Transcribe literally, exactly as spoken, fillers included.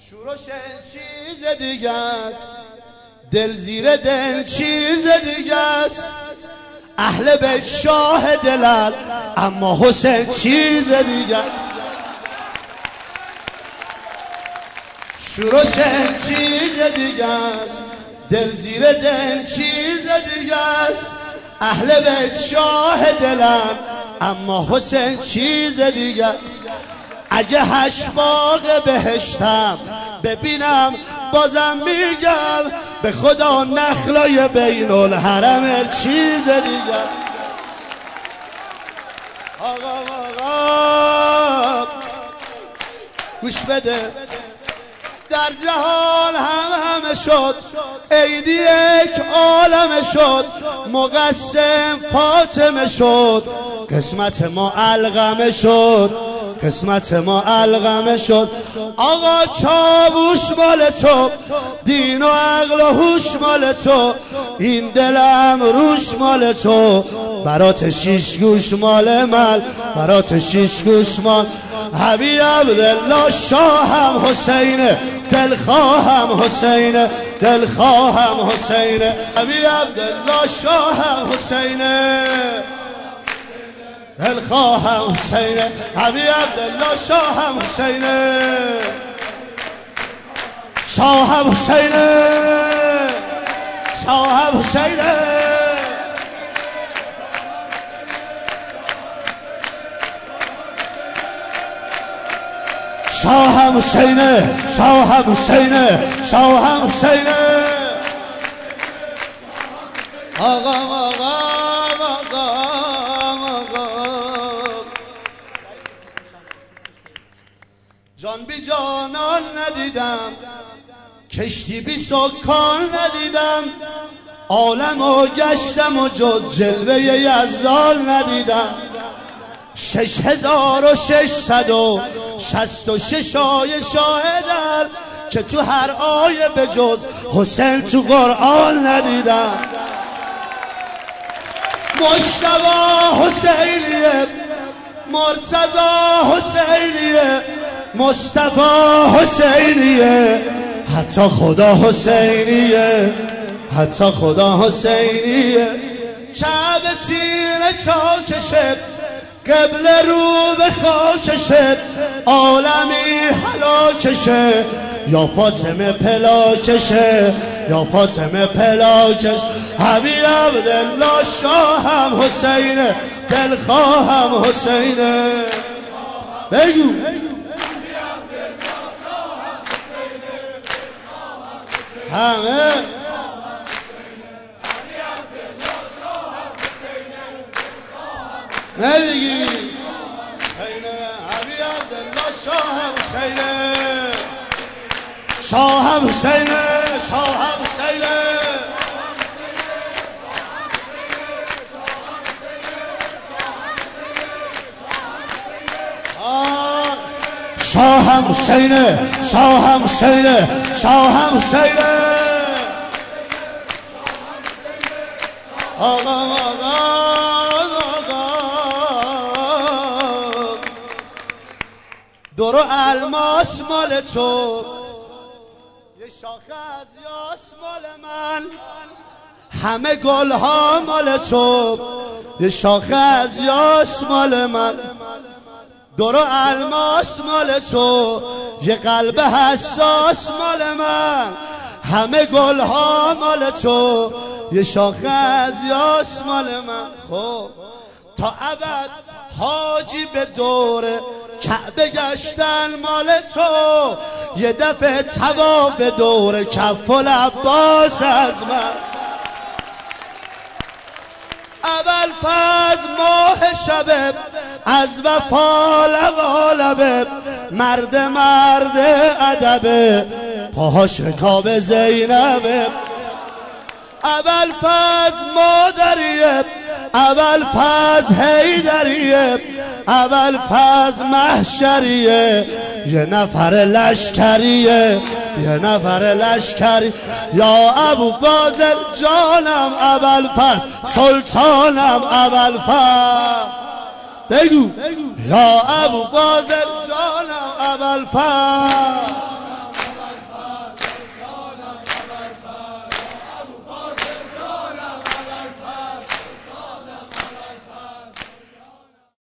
شورش چیز دیگه است، دل زیر دل چیز دیگه است. اهل بیت شاه دلن، اما حسین چیز دیگه است. شورش چیز دیگه است، دل زیر دل چیز دیگه است. اهل بیت شاه دلن، اما حسین چیز دیگه است. اگه هشت باغ بهشتم ببینم بازم میگم به خدا نخلای بین الحرم چیز دیگه. آقا آقا گوش بده، در جهان هم همه شد، عیدی یک عالم شد، مقسم فاطمه شد، قسمت ما علقمه شد، قسمت ما علقمه شد. آقا چاووش مال تو، دین و عقل و هوش مال تو، این دلم روش مال تو، برات شیش گوش مال من، برات شیش گوش مال. حبیب عبدالله شاهم حسینه، دلخواهم حسینه، دلخواهم حسینه. حبیب عبدالله شاهم حسینه، دلخواهم حسینه. حبیب عبدالله شاهم حسینه، شاهم حسینه، شاهم حسینه. شاهم حسینه، شاهم حسینه، شاهم حسینه. آقا آقا آقا جان بی جانان ندیدم، کشتی بی سکان ندیدم، عالم و گشتم و جز جلوه یزدان ندیدم. شش هزار و ششصد و شست و شش آیه شاهدن که تو هر آیه به جز حسین تو قرآن ندیدم. مجتبی حسینیه، مرتضی حسینیه، مصطفی حسینیه، حتی خدا حسینیه، حتی خدا حسینیه. کعبه سینه چاکشه، قبل رو به خاکشه، عالمی هلاکشه، یا فاطمه پلاکشه، یا فاطمه پلاکش. حبیب عبدالله شاهم حسینه، دلخواهم حسینه. بگو همه نبیگی حسینه. حبیب عبدالله شاهم حسینه، شاهم حسینه، شاهم حسینه. شاهم حسینه، شاهم حسینه، شاهم حسینه. آقا آقا دور و الماس مال تو، یه شاخه از یاس مال من، همه گل ها مال تو، یه شاخه از یاس مال من. دور و الماس مال تو، یه قلب حساس مال من، همه گل ها مال تو، یه شاخه از یاس مال من. خب تا ابد حاجی به دوره کعبه گشتن مال تو، یه دفعه طواف دور کف العباس از من. اول فاز ماه شبه، از وفا لقالبه، مرد مرد ادبه، پاهاش رکاب زینبه. اول فاز مادریه، اول فاز حیدریه، اول فاز محشریه، یه نفر لشکریه، یه نفر لشکری. یا ابو فاضل جانم اول فاز، سلطانم اول فاز. بگو یا ابو فاضل جانم اول فاز.